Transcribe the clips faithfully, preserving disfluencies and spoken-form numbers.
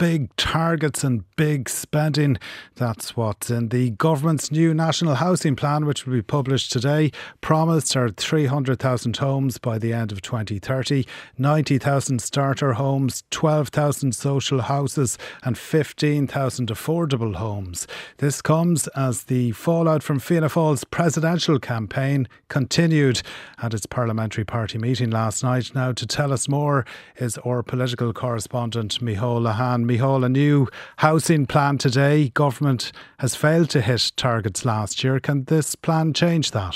big targets and big spending. That's what's in the government's new National Housing Plan, which will be published today. Promised are three hundred thousand homes by the end of twenty thirty, ninety thousand starter homes, twelve thousand social houses and fifteen thousand affordable homes. This comes as the fallout from Fianna Fáil's presidential campaign continued at its parliamentary party meeting last night. Now, to tell us more is our political correspondent Micheál Lehane. Micheál, a new housing plan today. Government has failed to hit targets last year. Can this plan change that?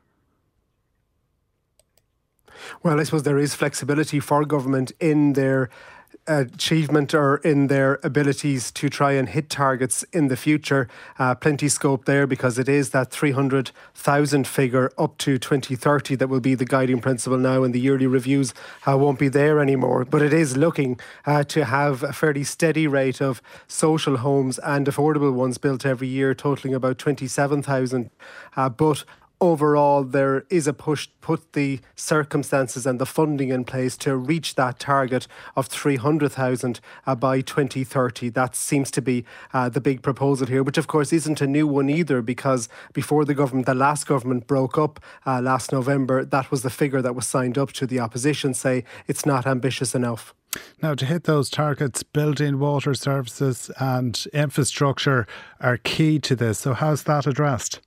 Well, I suppose there is flexibility for government in their achievement or in their abilities to try and hit targets in the future. Uh, plenty scope there, because it is that three hundred thousand figure up to twenty thirty that will be the guiding principle now, and the yearly reviews uh, won't be there anymore. But it is looking uh, to have a fairly steady rate of social homes and affordable ones built every year, totalling about twenty-seven thousand. Uh, but Overall, there is a push to put the circumstances and the funding in place to reach that target of three hundred thousand uh, by twenty thirty. That seems to be uh, the big proposal here, which of course isn't a new one either, because before the government, the last government broke up uh, last November, that was the figure that was signed up to. The opposition say it's not ambitious enough. Now, to hit those targets, building water services and infrastructure are key to this. So how's that addressed?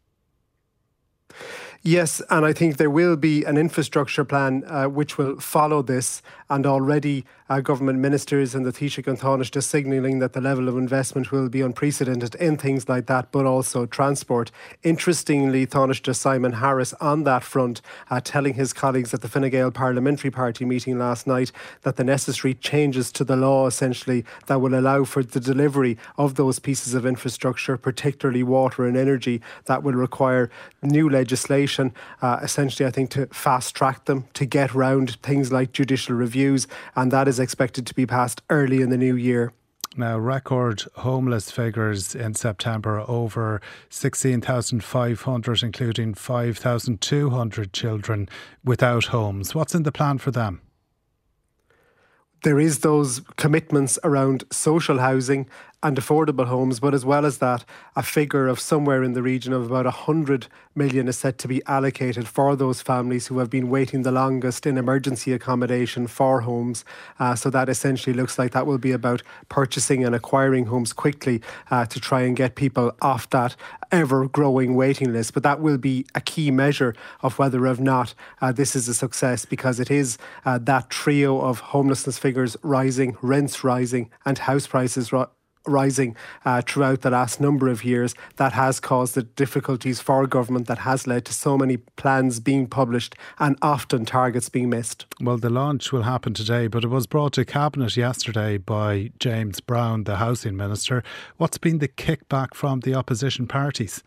Yes, and I think there will be an infrastructure plan uh, which will follow this, and already uh, government ministers and the Taoiseach and Taoiseach signalling that the level of investment will be unprecedented in things like that, but also transport. Interestingly, Taoiseach Simon Harris on that front, uh, telling his colleagues at the Fine Gael Parliamentary Party meeting last night that the necessary changes to the law, essentially, that will allow for the delivery of those pieces of infrastructure, particularly water and energy, that will require new legislation. Uh, essentially, I think, to fast track them, to get round things like judicial reviews, and that is expected to be passed early in the new year. Now, record homeless figures in September, over sixteen thousand five hundred, including five thousand two hundred children without homes. What's in the plan for them? There is those commitments around social housing and affordable homes, but as well as that, a figure of somewhere in the region of about one hundred million is set to be allocated for those families who have been waiting the longest in emergency accommodation for homes. Uh, so that essentially looks like that will be about purchasing and acquiring homes quickly uh, to try and get people off that ever-growing waiting list. But that will be a key measure of whether or not uh, this is a success, because it is uh, that trio of homelessness figures rising, rents rising and house prices rising. rising uh, throughout the last number of years, that has caused the difficulties for government, that has led to so many plans being published and often targets being missed. Well, the launch will happen today, but it was brought to Cabinet yesterday by James Browne, the Housing Minister. What's been the kickback from the opposition parties?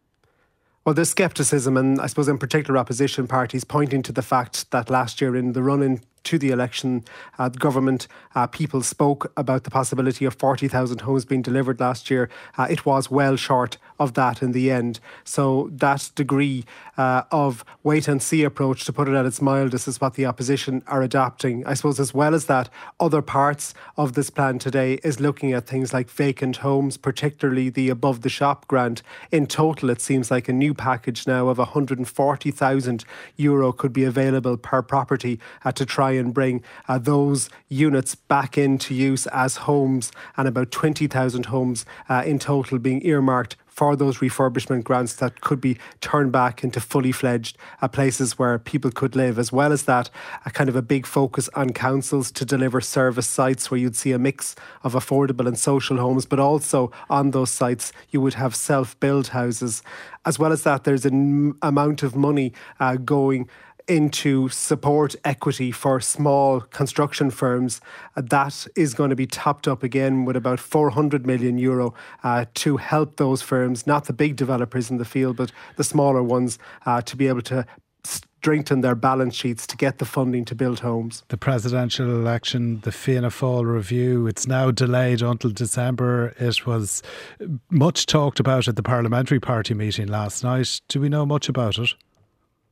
Well, there's scepticism, and I suppose in particular opposition parties pointing to the fact that last year in the run-in to the election, uh, the government uh, people spoke about the possibility of forty thousand homes being delivered last year. Uh, it was well short of that in the end. So that degree uh, of wait-and-see approach, to put it at its mildest, is what the opposition are adopting. I suppose as well as that, other parts of this plan today is looking at things like vacant homes, particularly the above-the-shop grant. In total, it seems like a new package now of one hundred forty thousand euro could be available per property uh, to try and bring uh, those units back into use as homes, and about twenty thousand homes uh, in total being earmarked for those refurbishment grants that could be turned back into fully fledged uh, places where people could live. As well as that, a kind of a big focus on councils to deliver service sites where you'd see a mix of affordable and social homes, but also on those sites you would have self-build houses. As well as that, there's an amount of money uh, going into support equity for small construction firms. Uh, that is going to be topped up again with about four hundred million euro uh, to help those firms, not the big developers in the field, but the smaller ones, uh, to be able to strengthen their balance sheets to get the funding to build homes. The presidential election, the Fianna Fáil review, it's now delayed until December. It was much talked about at the parliamentary party meeting last night. Do we know much about it?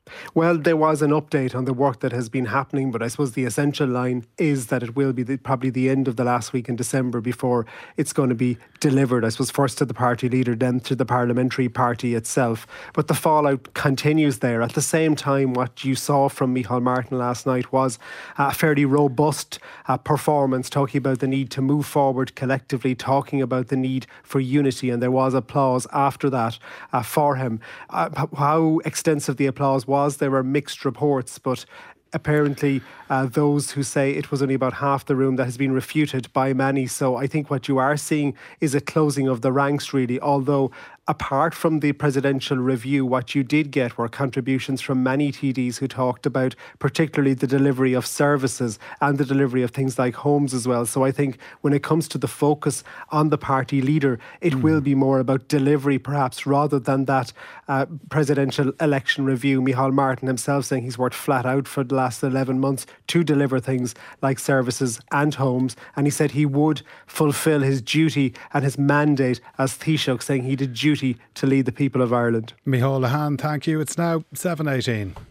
Well, there was an update on the work that has been happening, but I suppose the essential line is that it will be the, probably the end of the last week in December before it's going to be delivered. I suppose first to the party leader, then to the parliamentary party itself. But the fallout continues there. At the same time, what you saw from Micheál Martin last night was a fairly robust uh, performance, talking about the need to move forward collectively, talking about the need for unity, and there was applause after that uh, for him. Uh, how extensive the applause was, there were mixed reports, but apparently uh, those who say it was only about half the room, that has been refuted by many. So I think what you are seeing is a closing of the ranks, really, although apart from the presidential review, what you did get were contributions from many T Ds who talked about particularly the delivery of services and the delivery of things like homes as well. So I think when it comes to the focus on the party leader, it mm. will be more about delivery perhaps, rather than that uh, presidential election review. Micheál Martin himself saying he's worked flat out for the last eleven months to deliver things like services and homes, and he said he would fulfil his duty and his mandate as Taoiseach, saying he did duty to lead the people of Ireland. Micheál Lehane, thank you. It's now seven eighteen.